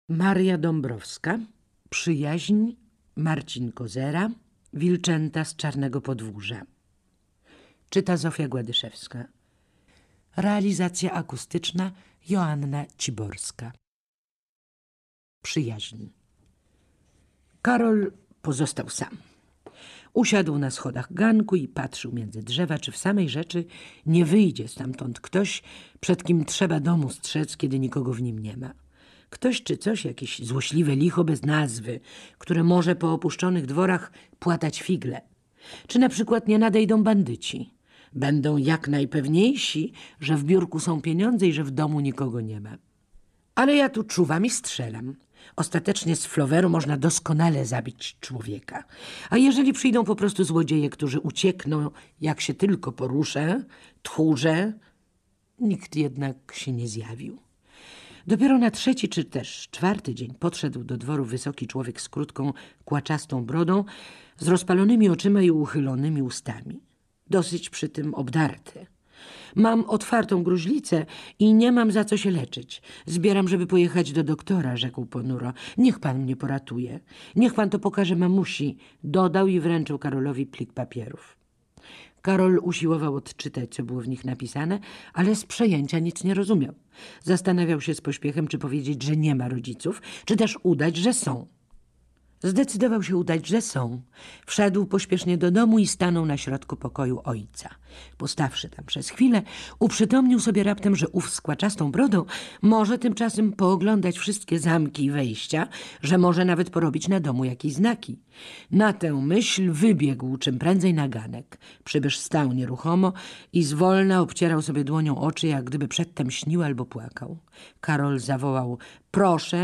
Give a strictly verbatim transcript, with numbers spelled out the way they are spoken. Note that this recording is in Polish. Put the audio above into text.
Maria Dąbrowska, Przyjaźń, Marcin Kozera, Wilczęta z Czarnego Podwórza. Czyta Zofia Gładyszewska. Realizacja akustyczna Joanna Ciborska. Przyjaźń. Karol pozostał sam. Usiadł na schodach ganku i patrzył między drzewa, czy w samej rzeczy nie wyjdzie stamtąd ktoś, przed kim trzeba domu strzec, kiedy nikogo w nim nie ma. Ktoś czy coś, jakieś złośliwe licho bez nazwy, które może po opuszczonych dworach płatać figle. Czy na przykład nie nadejdą bandyci. Będą jak najpewniejsi, że w biurku są pieniądze i że w domu nikogo nie ma. Ale ja tu czuwam i strzelam. Ostatecznie z floweru można doskonale zabić człowieka. A jeżeli przyjdą po prostu złodzieje, którzy uciekną, jak się tylko poruszę, tchórze, nikt jednak się nie zjawił. Dopiero na trzeci czy też czwarty dzień podszedł do dworu wysoki człowiek z krótką, kłaczastą brodą, z rozpalonymi oczyma i uchylonymi ustami. Dosyć przy tym obdarty. Mam otwartą gruźlicę i nie mam za co się leczyć. Zbieram, żeby pojechać do doktora, rzekł ponuro. Niech pan mnie poratuje. Niech pan to pokaże mamusi, dodał i wręczył Karolowi plik papierów. Karol usiłował odczytać, co było w nich napisane, ale z przejęcia nic nie rozumiał. Zastanawiał się z pośpiechem, czy powiedzieć, że nie ma rodziców, czy też udać, że są. Zdecydował się udać, że są. Wszedł pośpiesznie do domu i stanął na środku pokoju ojca. Postawszy tam przez chwilę, uprzytomnił sobie raptem, że ów z kłaczastą brodą może tymczasem pooglądać wszystkie zamki i wejścia, że może nawet porobić na domu jakieś znaki. Na tę myśl wybiegł czym prędzej na ganek. Przybysz stał nieruchomo i zwolna obcierał sobie dłonią oczy, jak gdyby przedtem śnił albo płakał. Karol zawołał: proszę,